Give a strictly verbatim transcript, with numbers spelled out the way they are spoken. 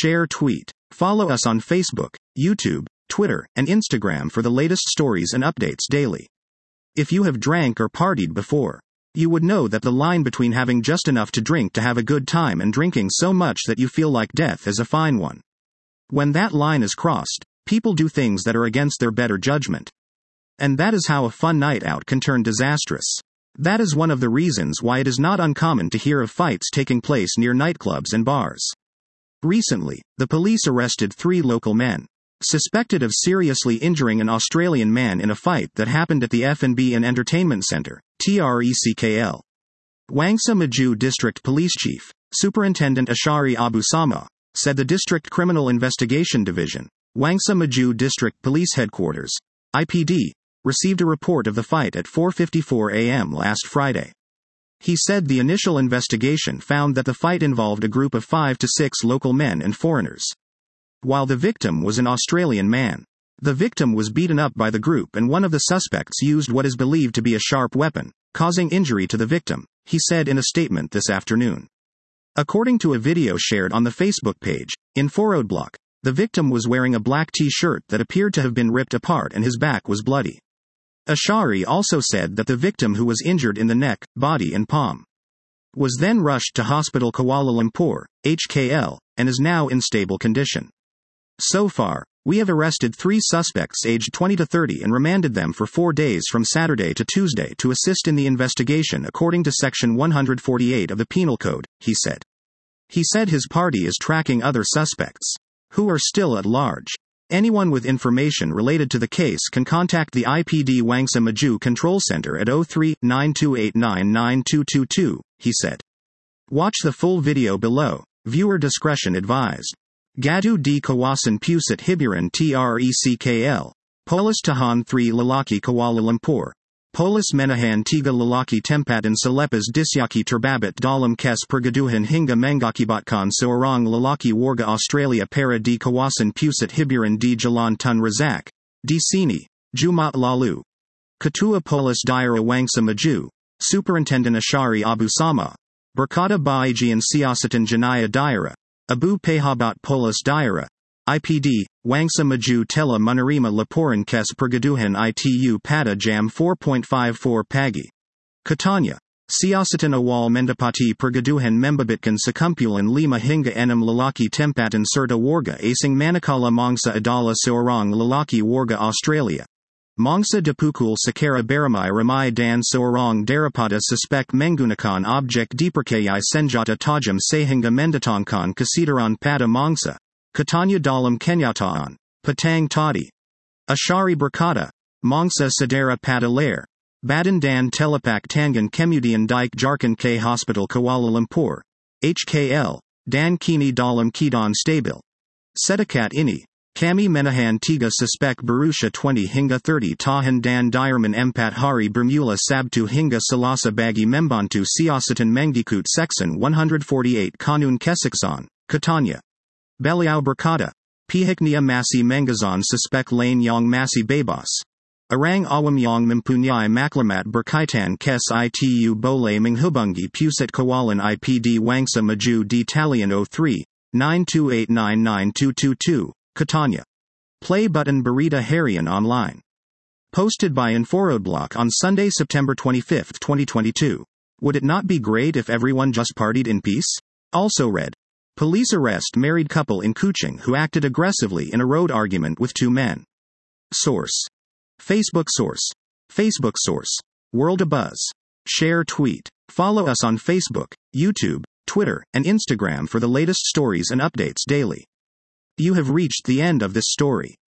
share, tweet. Follow us on Facebook, YouTube, Twitter, and Instagram for the latest stories and updates daily. If you have drank or partied before, you would know that the line between having just enough to drink to have a good time and drinking so much that you feel like death is a fine one. When that line is crossed, people do things that are against their better judgment. And that is how a fun night out can turn disastrous. That is one of the reasons why it is not uncommon to hear of fights taking place near nightclubs and bars. Recently, the police arrested three local men, suspected of seriously injuring an Australian man in a fight that happened at the F and B and Entertainment Centre, TRECKL. Wangsa Maju District Police Chief, Superintendent Ashari Abu Sama, said the District Criminal Investigation Division, Wangsa Maju District Police Headquarters, I P D, received a report of the fight at four fifty-four a m last Friday. He said the initial investigation found that the fight involved a group of five to six local men and foreigners. While the victim was an Australian man, the victim was beaten up by the group and one of the suspects used what is believed to be a sharp weapon, causing injury to the victim, he said in a statement this afternoon. According to a video shared on the Facebook page, InfoRoadblock, the victim was wearing a black t-shirt that appeared to have been ripped apart and his back was bloody. Ashari also said that the victim, who was injured in the neck, body and palm, was then rushed to Hospital Kuala Lumpur, H K L, and is now in stable condition. So far, we have arrested three suspects aged twenty to thirty and remanded them for four days from Saturday to Tuesday to assist in the investigation according to Section one forty-eight of the Penal Code, he said. He said his party is tracking other suspects, who are still at large. Anyone with information related to the case can contact the I P D Wangsa Maju Control Center at zero three, nine two eight nine, nine two two two, he said. Watch the full video below. Viewer discretion advised. Gadu di Kawasan Pusat Hiburan Treckl. Polis Tahan three Lalaki Kuala Lumpur. Polis Menahan Tiga Lalaki Tempatan Selepas Disyaki Terbabat Dalam Kes Pergaduhan Hingga Mengakibatkan Seorang Lalaki Warga Australia Para di Kawasan Pusat Hiburan di Jalan Tun Razak, di Sini, Jumat Lalu. Ketua Polis Daerah Wangsa Maju, Superintendent Ashari Abu Sama, Berkata Baijian Siasatan Janaya Daerah, Abu Pehabat Polis Daerah, I P D, Wangsa Maju Tela Menerima Laporan Kes Pergaduhan Itu pada Jam four point five four Pagi. Katanya, Siasatan Awal Mendapati Pergaduhan Membabitkan Sekumpulan lima hingga enam Lalaki Tempatan Serta Warga Asing Manakala Mangsa Adalah Seorang Lalaki Warga Australia. Mangsa Dipukul Secara Baramai Ramai dan Seorang Daripada Suspek Menggunakan Objek Dipercayai Senjata Tajam Sehingga Mendatangkan Kesidaran pada Mangsa. Katanya dalam kenyataan, Petang tadi. Ashari berkata, Mangsa sedera pada layar, Badan dan Telepak Tangan kemudian Dike Jarkan ke Hospital Kuala Lumpur, H K L, dan kini dalam keadaan stabil. Setakat ini, kami menahan tiga suspek berusia twenty hingga thirty tahan dan diarman empat hari bermula Sabtu hingga Selasa bagi membantu siasatan mengikut Section one forty-eight Kanun Kesaksian, katanya. Beliau berkata, pihaknya masih mengazan suspek lain yang masih bebas. Orang awam yang mempunyai maklumat berkaitan kes itu boleh menghubungi pusat kawalan I P D Wangsa Maju di talian zero three, nine two eight nine, nine two two two, katanya. Play button Berita Harian online. Posted by InfoRoadblock on Sunday, September twenty-fifth, twenty twenty-two. Would it not be great if everyone just partied in peace? Also read. Police arrest married couple in Kuching who acted aggressively in a road argument with two men. Source. Facebook source. Facebook source. World of Buzz. Share, tweet. Follow us on Facebook, YouTube, Twitter, and Instagram for the latest stories and updates daily. You have reached the end of this story.